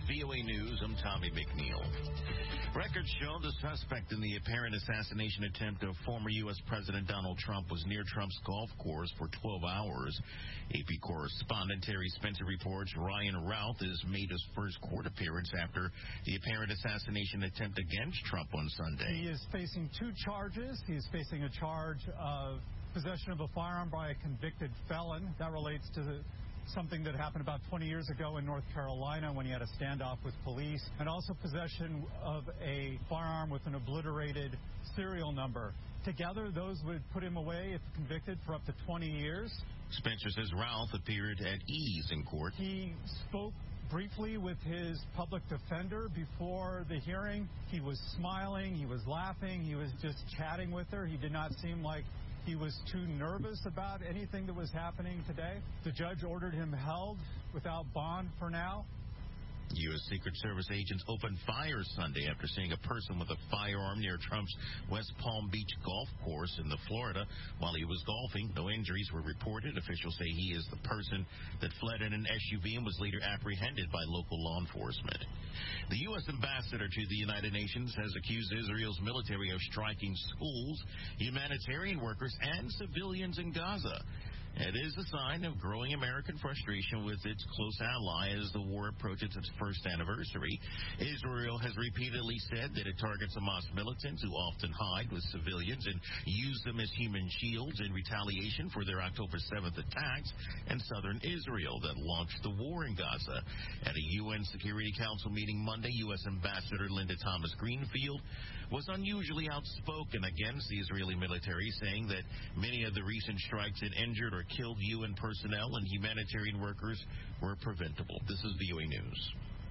VOA News. I'm Tommy McNeil. Records show the suspect in the apparent assassination attempt of former U.S. President Donald Trump was near Trump's golf course for 12 hours. AP correspondent Terry Spencer reports Ryan Routh has made his first court appearance after the apparent assassination attempt against Trump on Sunday. He is facing two charges. He is facing a charge of possession of a firearm by a convicted felon. That relates to something that happened about 20 years ago in North Carolina when he had a standoff with police, and also possession of a firearm with an obliterated serial number. Together, those would put him away, if convicted, for up to 20 years. Spencer says Ralph appeared at ease in court. He spoke briefly with his public defender before the hearing. He was smiling, he was laughing, he was just chatting with her. He did not seem like he was too nervous about anything that was happening today. The judge ordered him held without bond for now. U.S. Secret Service agents opened fire Sunday after seeing a person with a firearm near Trump's West Palm Beach golf course in Florida while he was golfing. No injuries were reported. Officials say he is the person that fled in an SUV and was later apprehended by local law enforcement. The U.S. ambassador to the United Nations has accused Israel's military of striking schools, humanitarian workers, and civilians in Gaza. It is a sign of growing American frustration with its close ally as the war approaches its first anniversary. Israel has repeatedly said that it targets Hamas militants who often hide with civilians and use them as human shields in retaliation for their October 7th attacks in southern Israel that launched the war in Gaza. At a UN Security Council meeting Monday, U.S. Ambassador Linda Thomas-Greenfield was unusually outspoken against the Israeli military, saying that many of the recent strikes had injured or killed UN personnel and humanitarian workers were preventable. This is VOA News.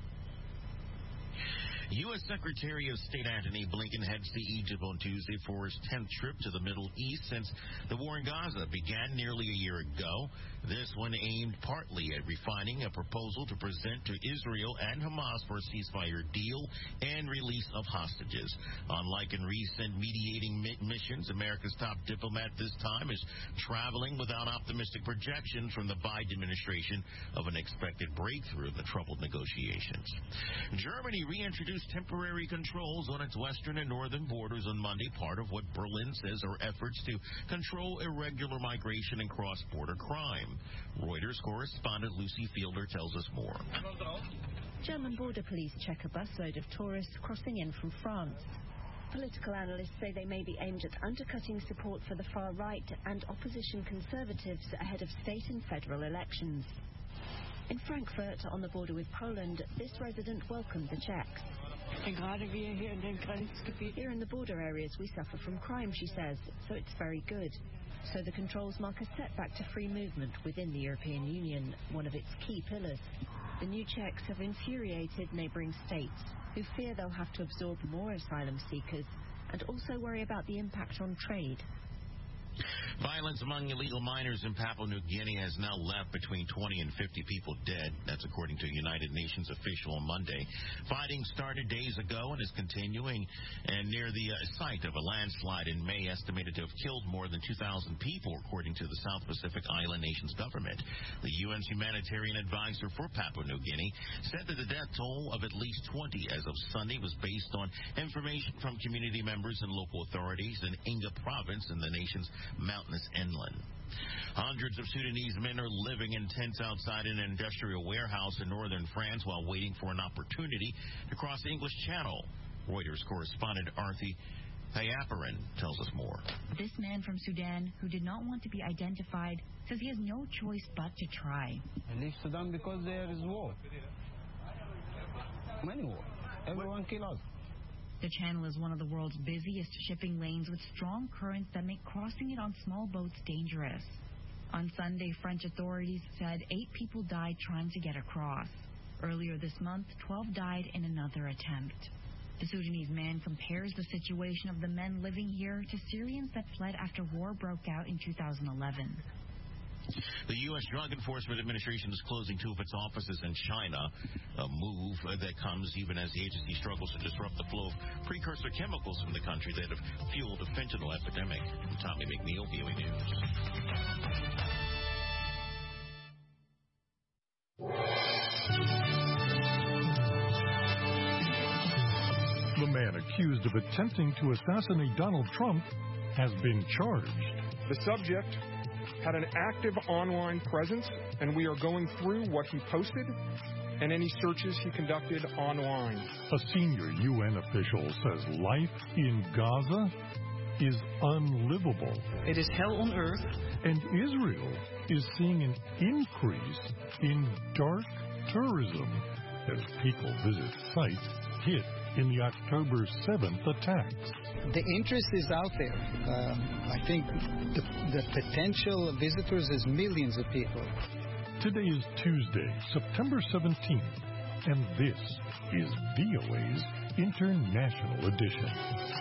U.S. Secretary of State Antony Blinken heads to Egypt on Tuesday for his 10th trip to the Middle East since the war in Gaza began nearly a year ago. This one aimed partly at refining a proposal to present to Israel and Hamas for a ceasefire deal and release of hostages. Unlike in recent mediating missions, America's top diplomat this time is traveling without optimistic projections from the Biden administration of an expected breakthrough in the troubled negotiations. Germany reintroduced temporary controls on its western and northern borders on Monday, part of what Berlin says are efforts to control irregular migration and cross-border crime. Reuters correspondent Lucy Fielder tells us more. German border police check a busload of tourists crossing in from France. Political analysts say they may be aimed at undercutting support for the far right and opposition conservatives ahead of state and federal elections. In Frankfurt, on the border with Poland, this resident welcomed the checks. Here in the border areas, we suffer from crime, she says, so it's very good. So the controls mark a setback to free movement within the European Union, one of its key pillars. The new checks have infuriated neighbouring states, who fear they'll have to absorb more asylum seekers and also worry about the impact on trade. Violence among illegal miners in Papua New Guinea has now left between 20 and 50 people dead. That's according to a United Nations official on Monday. Fighting started days ago and is continuing and near the site of a landslide in May, estimated to have killed more than 2,000 people, according to the South Pacific Island nation's government. The UN's humanitarian advisor for Papua New Guinea said that the death toll of at least 20 as of Sunday was based on information from community members and local authorities in Inga province in the nation's mountainous inland. Hundreds of Sudanese men are living in tents outside an industrial warehouse in northern France while waiting for an opportunity to cross the English Channel. Reuters correspondent Arthi Payaparan tells us more. This man from Sudan, who did not want to be identified, says he has no choice but to try. I leave Sudan because there is war. Many war. Everyone kills us. The channel is one of the world's busiest shipping lanes with strong currents that make crossing it on small boats dangerous. On Sunday, French authorities said 8 people died trying to get across. Earlier this month, 12 died in another attempt. The Sudanese man compares the situation of the men living here to Syrians that fled after war broke out in 2011. The U.S. Drug Enforcement Administration is closing 2 of its offices in China, a move that comes even as the agency struggles to disrupt the flow of precursor chemicals from the country that have fueled the fentanyl epidemic. I'm Tommy McNeil, VOA News. accused of attempting to assassinate Donald Trump has been charged. The subject had an active online presence, and we are going through what he posted and any searches he conducted online. A senior UN official says life in Gaza is unlivable. It is hell on earth. And Israel is seeing an increase in dark tourism as people visit sites hit in the October 7th attacks. The interest is out there. I think the potential visitors is millions of people. Today is Tuesday, September 17th, and this is VOA's International Edition.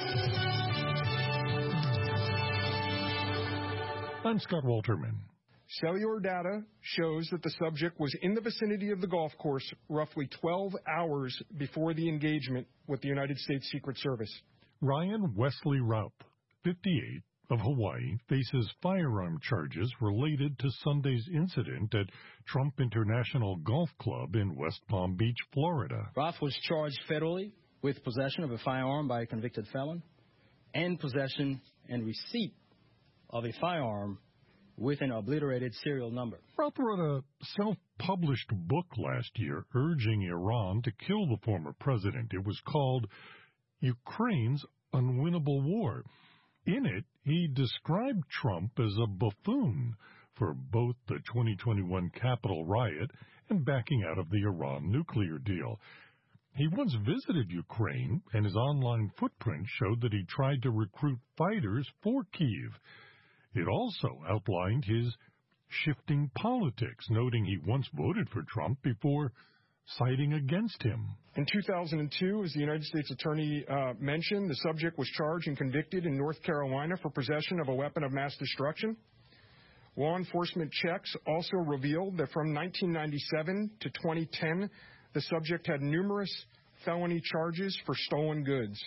I'm Scott Walterman. Cellular data shows that the subject was in the vicinity of the golf course roughly 12 hours before the engagement with the United States Secret Service. Ryan Wesley Raup, 58, of Hawaii, faces firearm charges related to Sunday's incident at Trump International Golf Club in West Palm Beach, Florida. Raup was charged federally with possession of a firearm by a convicted felon and possession and receipt of a firearm with an obliterated serial number. Raup wrote a self-published book last year urging Iran to kill the former president. It was called Ukraine's Unwinnable War. In it, he described Trump as a buffoon for both the 2021 Capitol riot and backing out of the Iran nuclear deal. He once visited Ukraine, and his online footprint showed that he tried to recruit fighters for Kyiv. It also outlined his shifting politics, noting he once voted for Trump before siding against him. In 2002, as the United States Attorney mentioned, the subject was charged and convicted in North Carolina for possession of a weapon of mass destruction. Law enforcement checks also revealed that from 1997 to 2010, the subject had numerous felony charges for stolen goods.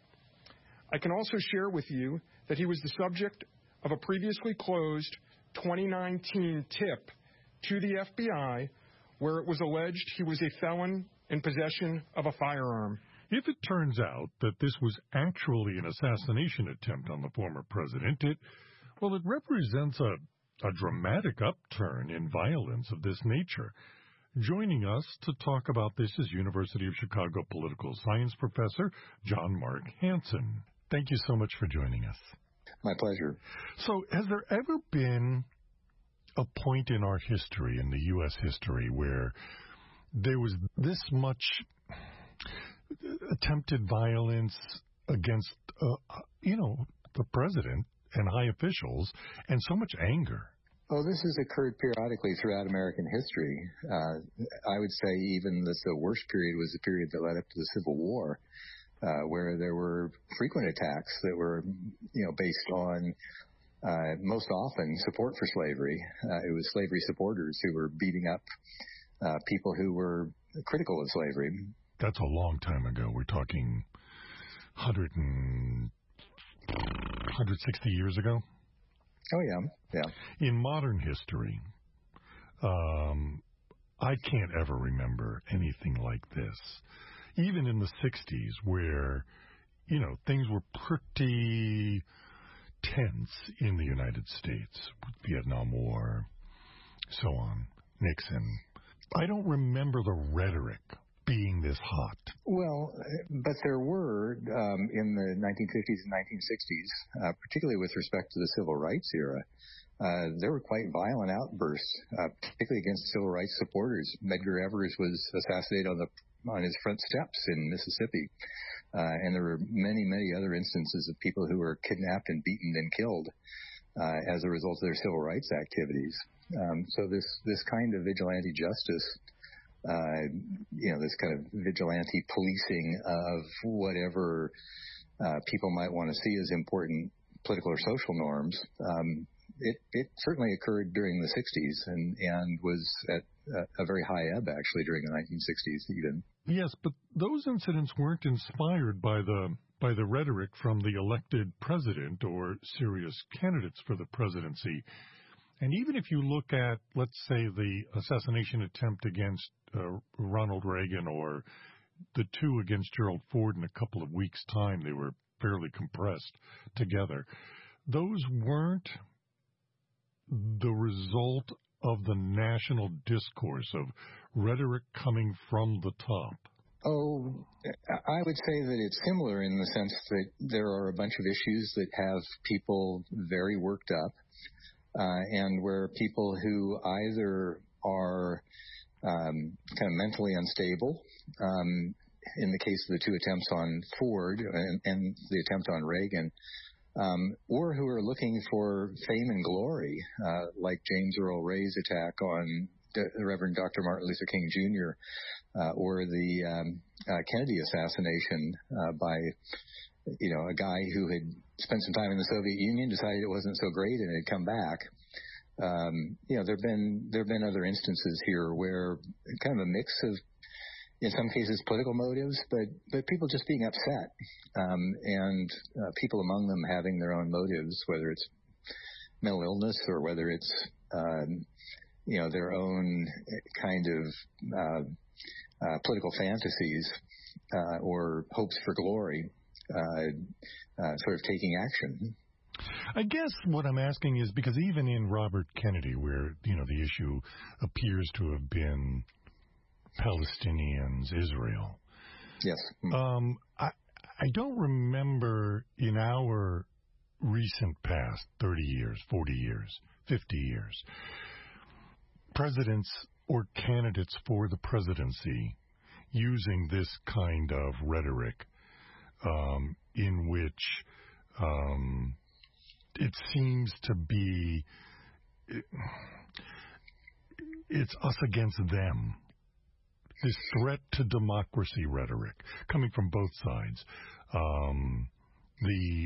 I can also share with you that he was the subject of a previously closed 2019 tip to the FBI where it was alleged he was a felon in possession of a firearm. If it turns out that this was actually an assassination attempt on the former president, it represents a dramatic upturn in violence of this nature. Joining us to talk about this is University of Chicago political science professor John Mark Hansen. Thank you so much for joining us. My pleasure. So, has there ever been a point in our history, in the U.S. history, where there was this much attempted violence against, the president and high officials, and so much anger? Oh, this has occurred periodically throughout American history. I would say even the worst period was the period that led up to the Civil War, where there were frequent attacks that were, based on most often support for slavery. It was slavery supporters who were beating up people who were critical of slavery. That's a long time ago. We're talking 160 years ago. Oh, yeah. In modern history, I can't ever remember anything like this. Even in the 60s, where, things were pretty tense in the United States, Vietnam War, so on, Nixon. I don't remember the rhetoric being this hot. Well, but there were, in the 1950s and 1960s, particularly with respect to the Civil Rights era, there were quite violent outbursts, particularly against civil rights supporters. Medgar Evers was assassinated on his front steps in Mississippi. And there were many, many other instances of people who were kidnapped and beaten and killed as a result of their civil rights activities. So this kind of vigilante justice, this kind of vigilante policing of whatever people might want to see as important political or social norms, it certainly occurred during the 60s and was at a very high ebb, actually, during the 1960s even. Yes, but those incidents weren't inspired by the rhetoric from the elected president or serious candidates for the presidency. And even if you look at, let's say, the assassination attempt against Ronald Reagan or the two against Gerald Ford in a couple of weeks' time. They were fairly compressed together. Those weren't the result of the national discourse, of rhetoric coming from the top. Oh, I would say that it's similar in the sense that there are a bunch of issues that have people very worked up, and where people who either are kind of mentally unstable, in the case of the two attempts on Ford and the attempt on Reagan, or who are looking for fame and glory, like James Earl Ray's attack on Reverend Dr. Martin Luther King Jr., or the Kennedy assassination by a guy who had spent some time in the Soviet Union, decided it wasn't so great, and had come back. There've been other instances here where kind of a mix of, in some cases, political motives, but people just being upset, and people among them having their own motives, whether it's mental illness or whether it's their own kind of political fantasies or hopes for glory, sort of taking action. I guess what I'm asking is, because even in Robert Kennedy, where the issue appears to have been Palestinians, Israel. Yes. I don't remember in our recent past, 30 years, 40 years, 50 years, presidents or candidates for the presidency using this kind of rhetoric, in which it seems to be it's us against them. This threat to democracy rhetoric coming from both sides. The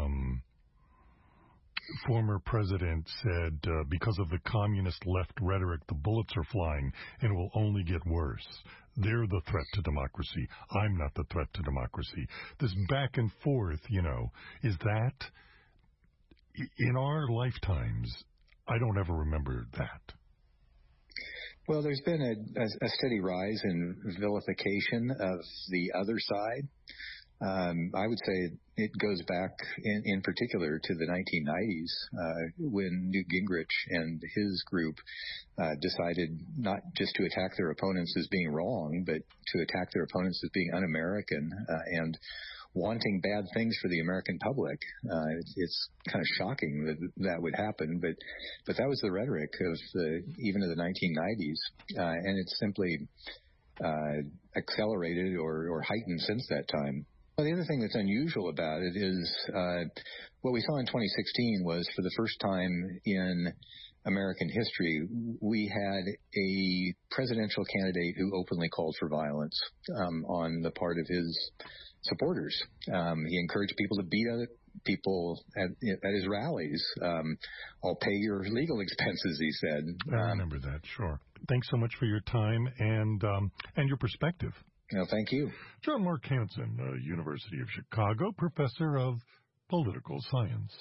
former president said, because of the communist left rhetoric, the bullets are flying and it will only get worse. They're the threat to democracy. I'm not the threat to democracy. This back and forth, is that in our lifetimes? I don't ever remember that. Well, there's been a steady rise in vilification of the other side. I would say it goes back in particular to the 1990s when Newt Gingrich and his group decided not just to attack their opponents as being wrong, but to attack their opponents as being un-American and wanting bad things for the American public. It's kind of shocking that would happen, but that was the rhetoric of even of the 1990s, and it's simply accelerated or heightened since that time. Well, the other thing that's unusual about it is what we saw in 2016 was, for the first time in American history, we had a presidential candidate who openly called for violence on the part of his supporters. He encouraged people to beat other people at his rallies. I'll pay your legal expenses, he said. I remember that, sure. Thanks so much for your time and your perspective. No, thank you. John Mark Hansen, University of Chicago, professor of political science.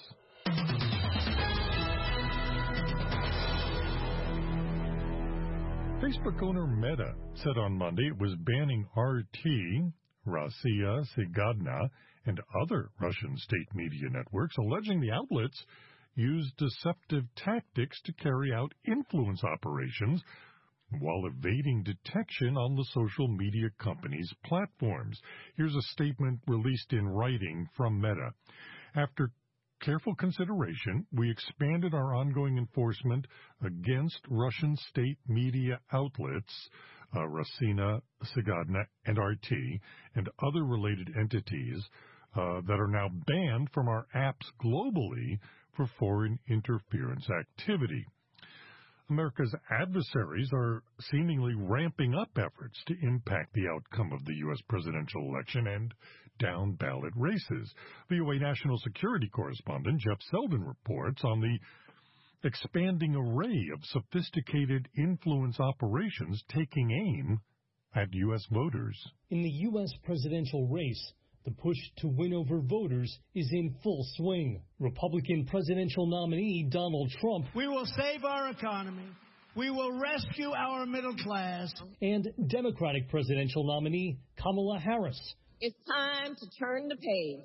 Facebook owner Meta said on Monday it was banning RT, Rossiya, Sigadna, and other Russian state media networks, alleging the outlets used deceptive tactics to carry out influence operations while evading detection on the social media companies' platforms. Here's a statement released in writing from Meta. After careful consideration, we expanded our ongoing enforcement against Russian state media outlets, Rossiya, Sigadna, and RT, and other related entities that are now banned from our apps globally for foreign interference activity. America's adversaries are seemingly ramping up efforts to impact the outcome of the U.S. presidential election and down-ballot races. VOA national security correspondent Jeff Selden reports on the expanding array of sophisticated influence operations taking aim at U.S. voters. In the U.S. presidential race, the push to win over voters is in full swing. Republican presidential nominee Donald Trump We will save our economy. We will rescue our middle class. And Democratic presidential nominee Kamala Harris. It's time to turn the page.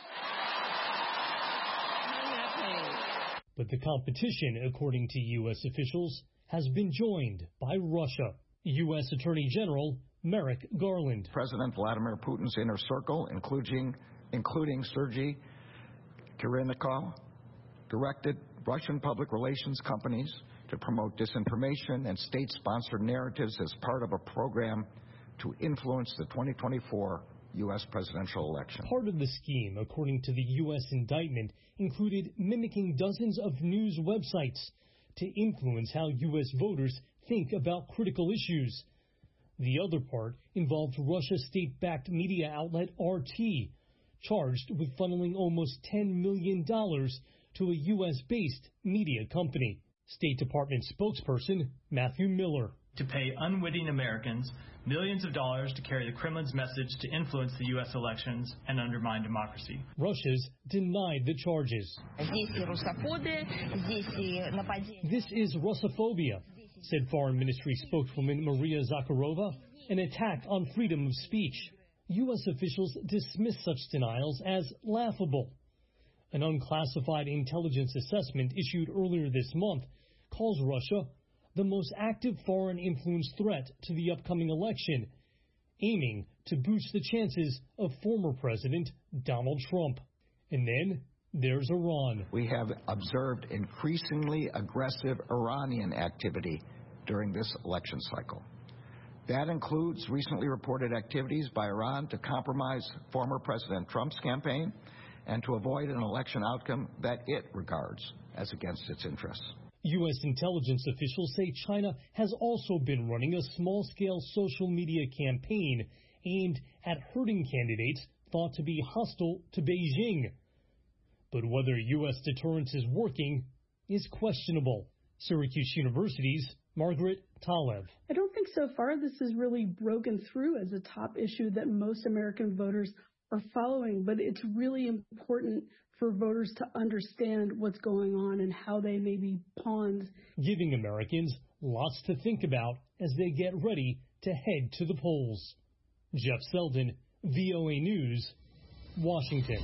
But the competition, according to U.S. officials, has been joined by Russia. U.S. Attorney General Merrick Garland. President Vladimir Putin's inner circle, including Sergei Kirilnikov, directed Russian public relations companies to promote disinformation and state-sponsored narratives as part of a program to influence the 2024 U.S. presidential election. Part of the scheme, according to the U.S. indictment, included mimicking dozens of news websites to influence how U.S. voters think about critical issues. The other part involved Russia's state-backed media outlet RT, charged with funneling almost $10 million to a U.S.-based media company. State Department spokesperson Matthew Miller. To pay unwitting Americans millions of dollars to carry the Kremlin's message to influence the U.S. elections and undermine democracy. Russia's denied the charges. This is Russophobia, said Foreign Ministry spokeswoman Maria Zakharova, an attack on freedom of speech. U.S. officials dismiss such denials as laughable. An unclassified intelligence assessment issued earlier this month calls Russia the most active foreign influence threat to the upcoming election, aiming to boost the chances of former President Donald Trump. And then there's Iran. We have observed increasingly aggressive Iranian activity during this election cycle. That includes recently reported activities by Iran to compromise former President Trump's campaign and to avoid an election outcome that it regards as against its interests. U.S. intelligence officials say China has also been running a small-scale social media campaign aimed at hurting candidates thought to be hostile to Beijing. But whether U.S. deterrence is working is questionable. Syracuse University's Margaret Talev. I don't think so far this has really broken through as a top issue that most American voters are following, but it's really important for voters to understand what's going on and how they may be pawns. Giving Americans lots to think about as they get ready to head to the polls. Jeff Selden, VOA News, Washington.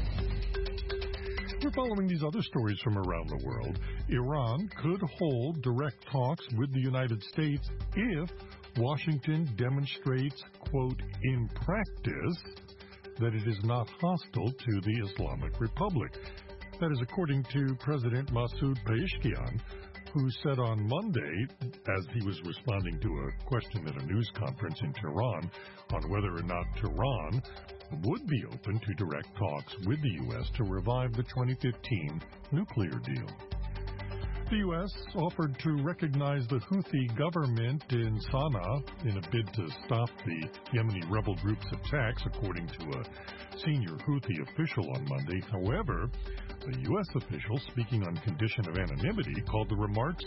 We're following these other stories from around the world. Iran could hold direct talks with the United States if Washington demonstrates, quote, in practice, that it is not hostile to the Islamic Republic. That is according to President Masoud Pezeshkian, who said on Monday, as he was responding to a question at a news conference in Tehran on whether or not Tehran would be open to direct talks with the U.S. to revive the 2015 nuclear deal. The U.S. offered to recognize the Houthi government in Sana'a in a bid to stop the Yemeni rebel group's attacks, according to a senior Houthi official on Monday. However, a U.S. official speaking on condition of anonymity called the remarks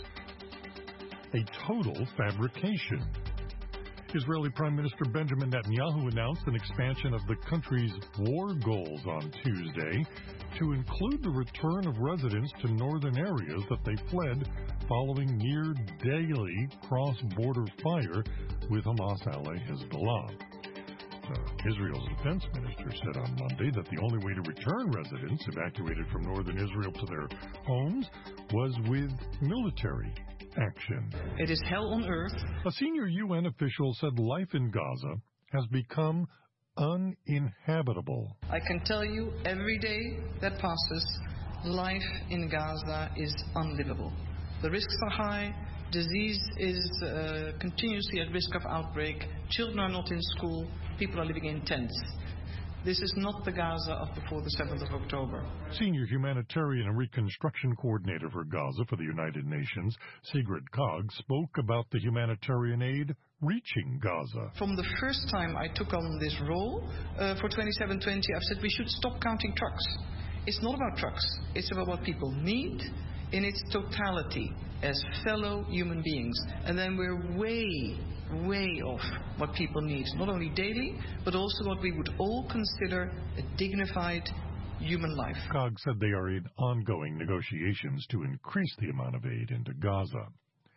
a total fabrication. Israeli Prime Minister Benjamin Netanyahu announced an expansion of the country's war goals on Tuesday to include the return of residents to northern areas that they fled following near-daily cross-border fire with Hamas ally Hezbollah. Israel's defense minister said on Monday that the only way to return residents evacuated from northern Israel to their homes was with military action. It is hell on earth. A senior UN official said life in Gaza has become uninhabitable. I can tell you every day that passes, life in Gaza is unlivable. The risks are high. Disease is continuously at risk of outbreak. Children are not in school. People are living in tents. This is not the Gaza of before the 7th of October. Senior humanitarian and reconstruction coordinator for Gaza for the United Nations, Sigrid Kaag, spoke about the humanitarian aid reaching Gaza. From the first time I took on this role for 2720, I've said we should stop counting trucks. It's not about trucks. It's about what people need in its totality as fellow human beings. And then we're way off what people need, not only daily, but also what we would all consider a dignified human life. Kaag said they are in ongoing negotiations to increase the amount of aid into Gaza.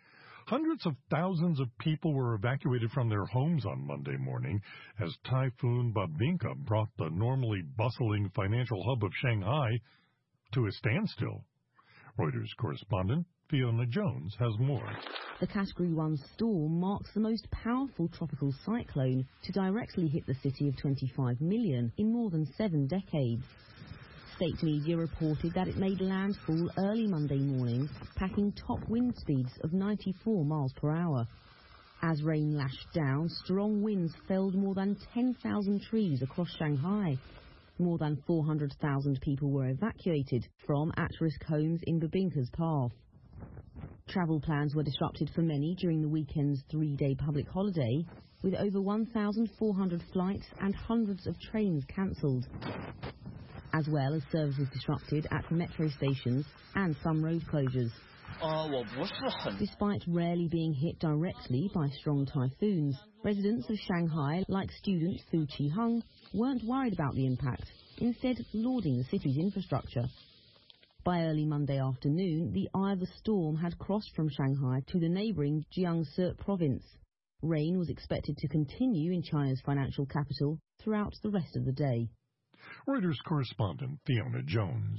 Hundreds of thousands of people were evacuated from their homes on Monday morning as Typhoon Babinka brought the normally bustling financial hub of Shanghai to a standstill. Reuters correspondent Fiona Jones has more. The Category 1 storm marks the most powerful tropical cyclone to directly hit the city of 25 million in more than 7 decades. State media reported that it made landfall early Monday morning, packing top wind speeds of 94 miles per hour. As rain lashed down, strong winds felled more than 10,000 trees across Shanghai. More than 400,000 people were evacuated from at-risk homes in Babinka's path. Travel plans were disrupted for many during the weekend's 3-day public holiday, with over 1,400 flights and hundreds of trains cancelled, as well as services disrupted at metro stations and some road closures. Despite rarely being hit directly by strong typhoons, residents of Shanghai, like student Fu Qiheng, weren't worried about the impact, instead lauding the city's infrastructure. By early Monday afternoon, the eye of the storm had crossed from Shanghai to the neighbouring Jiangsu province. Rain was expected to continue in China's financial capital throughout the rest of the day. Reuters correspondent Fiona Jones.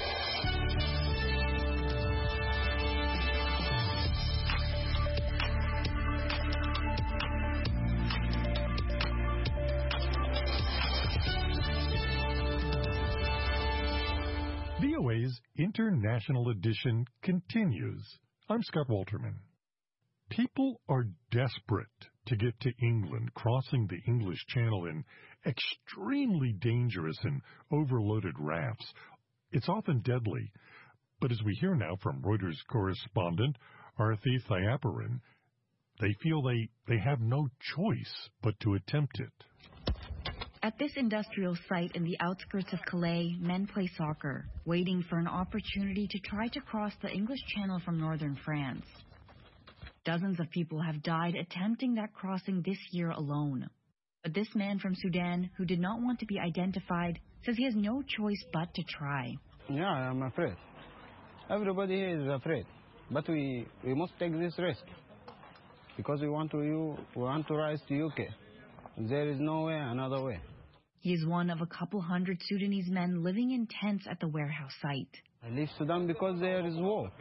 VOA's International Edition continues. I'm Scott Walterman. People are desperate to get to England, crossing the English Channel in extremely dangerous and overloaded rafts. It's often deadly, but as we hear now from Reuters correspondent Arthi Thayaparan, they feel they have no choice but to attempt it. At this industrial site in the outskirts of Calais, men play soccer, waiting for an opportunity to try to cross the English Channel from northern France. Dozens of people have died attempting that crossing this year alone. But this man from Sudan, who did not want to be identified, says he has no choice but to try. Yeah, I'm afraid. Everybody here is afraid. But we must take this risk. Because we want to rise to UK. There is no way, another way. He is one of a couple hundred Sudanese men living in tents at the warehouse site. I leave Sudan because there is war.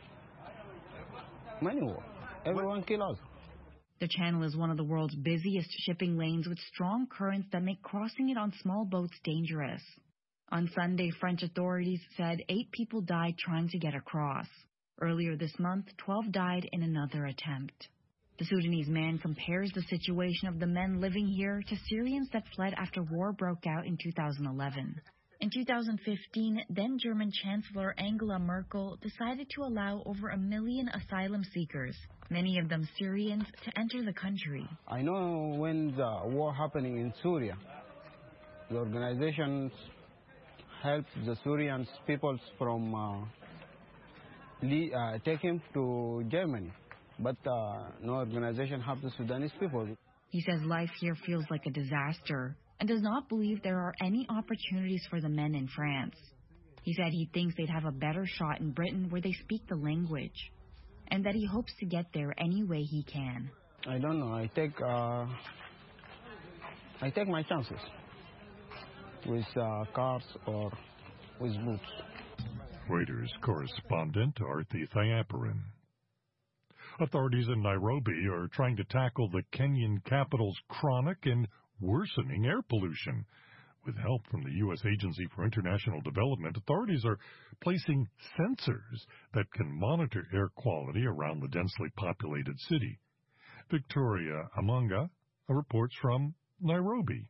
Many war. Everyone kill us. The channel is one of the world's busiest shipping lanes with strong currents that make crossing it on small boats dangerous. On Sunday, French authorities said 8 people died trying to get across. Earlier this month, 12 died in another attempt. The Sudanese man compares the situation of the men living here to Syrians that fled after war broke out in 2011. In 2015, then German Chancellor Angela Merkel decided to allow over 1 million asylum seekers, many of them Syrians, to enter the country. I know when the war happening in Syria, the organizations helped the Syrian peoples from take him to Germany. But no organization helped the Sudanese people. He says life here feels like a disaster and does not believe there are any opportunities for the men in France. He said he thinks they'd have a better shot in Britain where they speak the language, and that he hopes to get there any way he can. I don't know. I take my chances with cars or with boots. Reuters correspondent Arthi Thayaparan. Authorities in Nairobi are trying to tackle the Kenyan capital's chronic and worsening air pollution. With help from the U.S. Agency for International Development, authorities are placing sensors that can monitor air quality around the densely populated city. Victoria Amanga reports from Nairobi.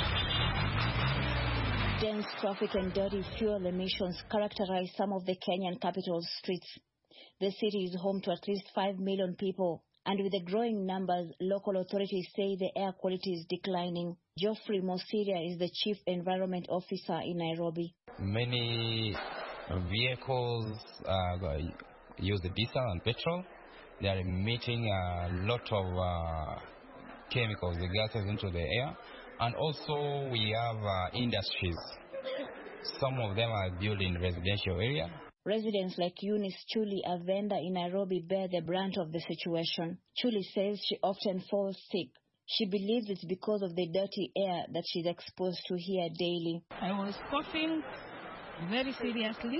Dense traffic and dirty fuel emissions characterize some of the Kenyan capital's streets. The city is home to at least 5 million people, and with the growing numbers, local authorities say the air quality is declining. Geoffrey Mosiria is the Chief Environment Officer in Nairobi. Many vehicles use diesel and petrol. They are emitting a lot of chemicals, the gases into the air. And also we have industries. Some of them are built in residential area. Residents like Eunice Chuli, a vendor in Nairobi, bear the brunt of the situation. Chuli says she often falls sick. She believes it's because of the dirty air that she's exposed to here daily. I was coughing very seriously.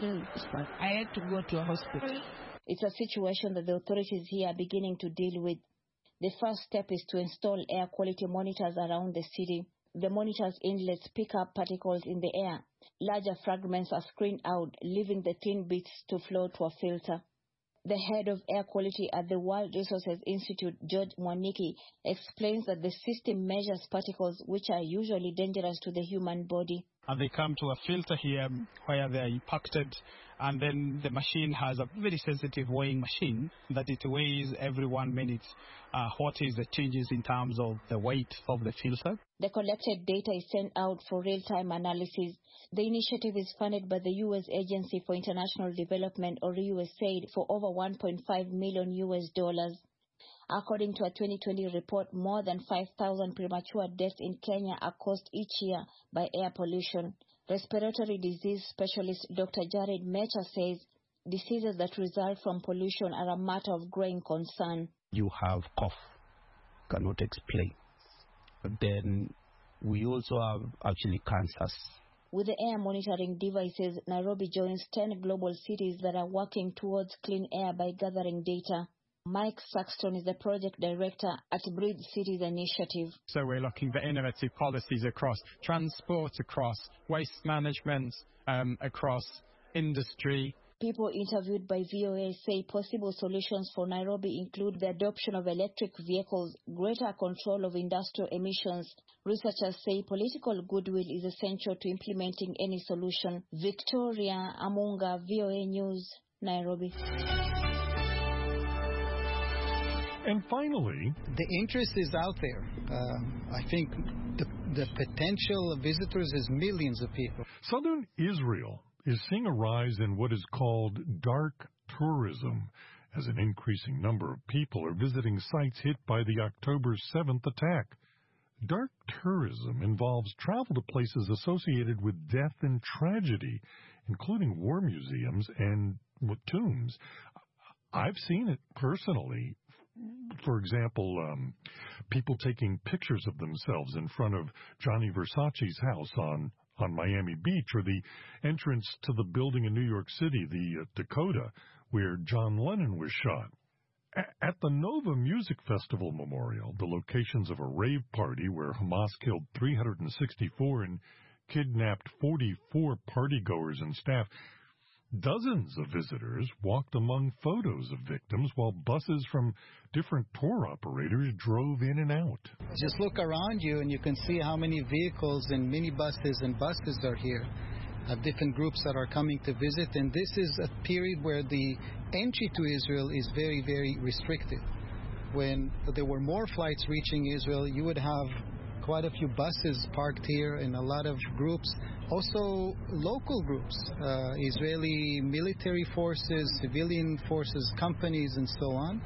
I had to go to a hospital. It's a situation that the authorities here are beginning to deal with. The first step is to install air quality monitors around the city. The monitors' inlets pick up particles in the air. Larger fragments are screened out, leaving the thin bits to flow to a filter. The head of air quality at the World Resources Institute, George Mwaniki, explains that the system measures particles which are usually dangerous to the human body. And they come to a filter here where they are impacted, and then the machine has a very sensitive weighing machine that it weighs every 1 minute what is the changes in terms of the weight of the filter. The collected data is sent out for real-time analysis. The initiative is funded by the U.S. Agency for International Development, or USAID, for over $1.5 million. According to a 2020 report, more than 5,000 premature deaths in Kenya are caused each year by air pollution. Respiratory disease specialist Dr. Jared Mecha says diseases that result from pollution are a matter of growing concern. You have cough, cannot explain. But then we also have actually cancers. With the air monitoring devices, Nairobi joins 10 global cities that are working towards clean air by gathering data. Mike Saxton is the project director at Breathe Cities Initiative. So we're looking for innovative policies across transport, across waste management, across industry. People interviewed by VOA say possible solutions for Nairobi include the adoption of electric vehicles, greater control of industrial emissions. Researchers say political goodwill is essential to implementing any solution. Victoria Amunga, VOA News, Nairobi. And finally, the interest is out there. I think the potential visitors is millions of people. Southern Israel is seeing a rise in what is called dark tourism, as an increasing number of people are visiting sites hit by the October 7th attack. Dark tourism involves travel to places associated with death and tragedy, including war museums and tombs. I've seen it personally. For example, people taking pictures of themselves in front of Gianni Versace's house on Miami Beach, or the entrance to the building in New York City, the Dakota, where John Lennon was shot. At the Nova Music Festival Memorial, the locations of a rave party where Hamas killed 364 and kidnapped 44 partygoers and staff, dozens of visitors walked among photos of victims while buses from different tour operators drove in and out. Just look around you and you can see how many vehicles and minibuses and buses are here. Different groups that are coming to visit, and this is a period where the entry to Israel is very, very restricted. When there were more flights reaching Israel, you would have quite a few buses parked here and a lot of groups, also local groups, Israeli military forces, civilian forces, companies, and so on.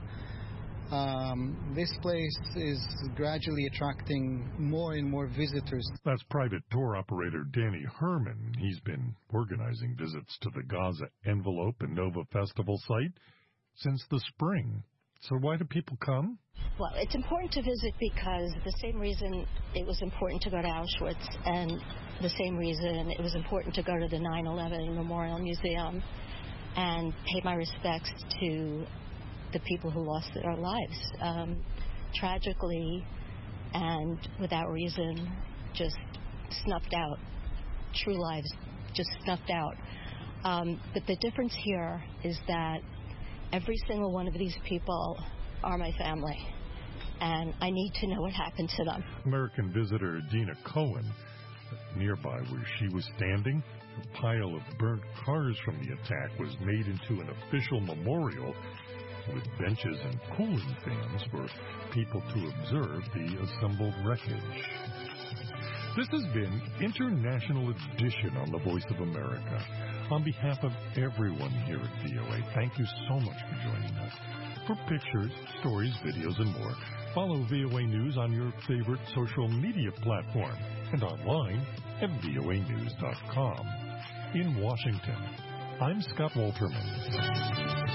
This place is gradually attracting more and more visitors. That's private tour operator Danny Herman. He's been organizing visits to the Gaza Envelope and Nova Festival site since the spring. So why do people come? Well, it's important to visit because the same reason it was important to go to Auschwitz, and the same reason it was important to go to the 9/11 Memorial Museum and pay my respects to the people who lost their lives tragically and without reason, just snuffed out. True lives just snuffed out. But the difference here is that every single one of these people are my family, and I need to know what happened to them. American visitor Dina Cohen, nearby where she was standing, a pile of burnt cars from the attack was made into an official memorial with benches and cooling fans for people to observe the assembled wreckage. This has been International Edition on the Voice of America. On behalf of everyone here at VOA, thank you so much for joining us. For pictures, stories, videos, and more, follow VOA News on your favorite social media platform and online at voanews.com. In Washington, I'm Scott Wolterman.